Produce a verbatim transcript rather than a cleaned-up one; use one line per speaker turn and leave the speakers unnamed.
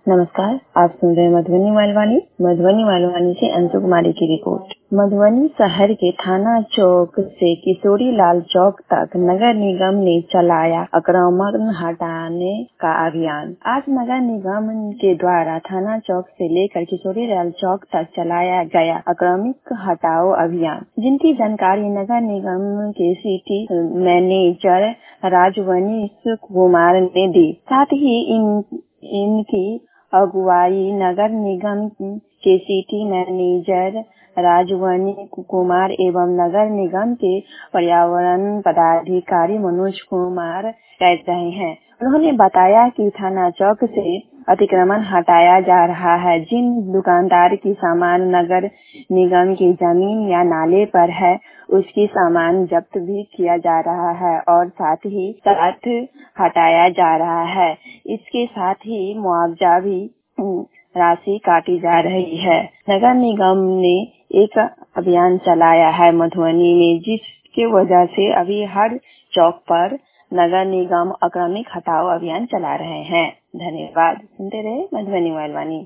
नमस्कार, आप सुन रहे हैं मधुबनी वालवानी। मधुबनी वालवानी से अंशु कुमारी की रिपोर्ट। मधुबनी शहर के थाना चौक से किशोरी लाल चौक तक नगर निगम ने चलाया अतिक्रमण हटाने का अभियान। आज नगर निगम के द्वारा थाना चौक से लेकर किशोरी लाल चौक तक चलाया गया अतिक्रमण हटाओ अभियान, जिनकी जानकारी नगर निगम के सिटी मैनेजर राजवंशी कुमार ने दी। साथ ही इन इनकी अगुवाई नगर निगम के सिटी मैनेजर राजवंशी कुमार एवं नगर निगम के पर्यावरण पदाधिकारी मनोज कुमार कर रहे हैं। उन्होंने बताया कि थाना चौक से अतिक्रमण हटाया जा रहा है। जिन दुकानदार की सामान नगर निगम की जमीन या नाले पर है, उसकी सामान जब्त भी किया जा रहा है और साथ ही साथ हटाया जा रहा है। इसके साथ ही मुआवजा भी राशि काटी जा रही है। नगर निगम ने एक अभियान चलाया है मधुबनी में, जिसके वजह से अभी हर चौक पर नगर निगम अतिक्रमण हटाओ अभियान चला रहे हैं। धन्यवाद। सुनते रहे मधुबनी वालवानी।